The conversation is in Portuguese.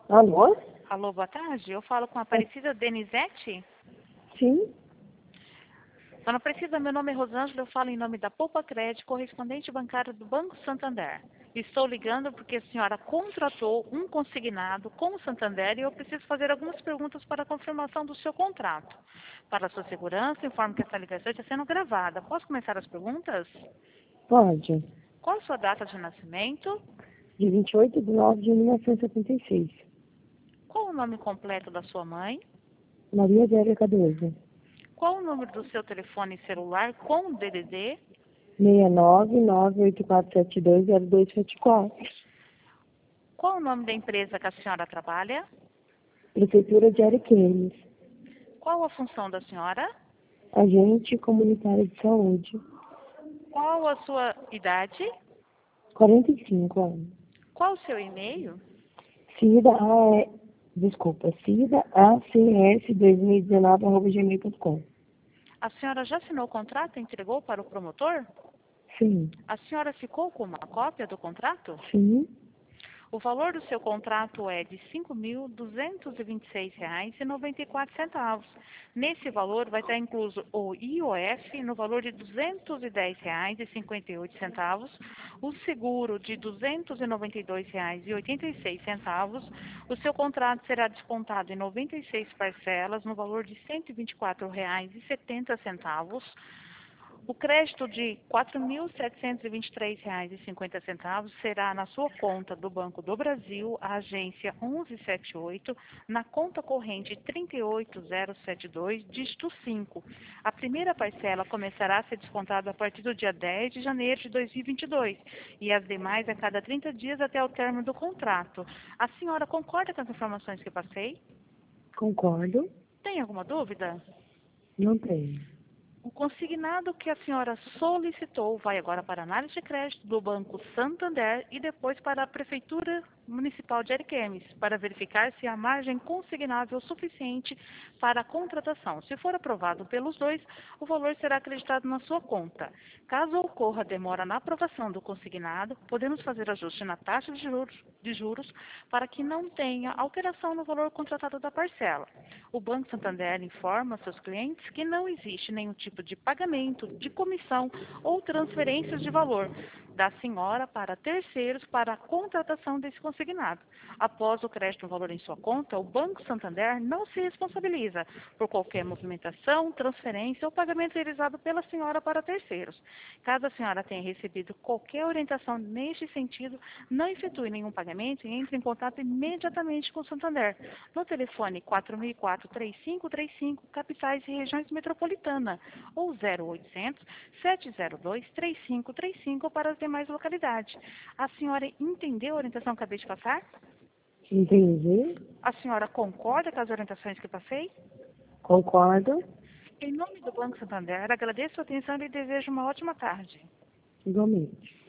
Alô? Alô, boa tarde. Eu falo com a Aparecida Denizete. Sim? Dona Aparecida, meu nome é Rosângela, eu falo em nome da Poupa Crédito, correspondente bancário do Banco Santander. Estou ligando porque a senhora contratou um consignado com o Santander e eu preciso fazer algumas perguntas para a confirmação do seu contrato. Para a sua segurança, informo que essa ligação está sendo gravada. Posso começar as perguntas? Pode. Qual a sua data de nascimento? De 28/9/1976. Qual o nome completo da sua mãe? Maria Zélia Cardoso. Qual o número do seu telefone celular com DDD? 69984720274. Qual o nome da empresa que a senhora trabalha? Prefeitura de Ariquemes. Qual a função da senhora? Agente comunitário de saúde. Qual a sua idade? 45 anos. Qual o seu e-mail? CIDAACS2019@gmail.com. A senhora já assinou o contrato e entregou para o promotor? Sim. A senhora ficou com uma cópia do contrato? Sim. O valor do seu contrato é de R$ 5.226,94. Nesse valor vai estar incluso o IOF no valor de R$ 210,58, o seguro de R$ 292,86. O seu contrato será descontado em 96 parcelas no valor de R$ 124,70. O crédito de R$ 4.723,50 será na sua conta do Banco do Brasil, a agência 1178, na conta corrente 38072, dígito 5. A primeira parcela começará a ser descontada a partir do dia 10 de janeiro de 2022 e as demais a cada 30 dias até o término do contrato. A senhora concorda com as informações que passei? Concordo. Tem alguma dúvida? Não tenho. O consignado que a senhora solicitou vai agora para a análise de crédito do Banco Santander e depois para a Prefeitura Municipal de Ariquemes, para verificar se há margem consignável suficiente para a contratação. Se for aprovado pelos dois, o valor será acreditado na sua conta. Caso ocorra demora na aprovação do consignado, podemos fazer ajuste na taxa de juros para que não tenha alteração no valor contratado da parcela. O Banco Santander informa seus clientes que não existe nenhum tipo de pagamento, de comissão ou transferências de valor da senhora para terceiros para a contratação desse consignado. Após o crédito no valor em sua conta, o Banco Santander não se responsabiliza por qualquer movimentação, transferência ou pagamento realizado pela senhora para terceiros. Caso a senhora tenha recebido qualquer orientação neste sentido, não efetue nenhum pagamento e entre em contato imediatamente com o Santander no telefone 4004-3535, capitais e regiões metropolitana, ou 0800-702-3535 para as demais localidades. A senhora entendeu a orientação que acabei de passar? Entendi. A senhora concorda com as orientações que passei? Concordo. Em nome do Banco Santander, agradeço a atenção e desejo uma ótima tarde. Igualmente.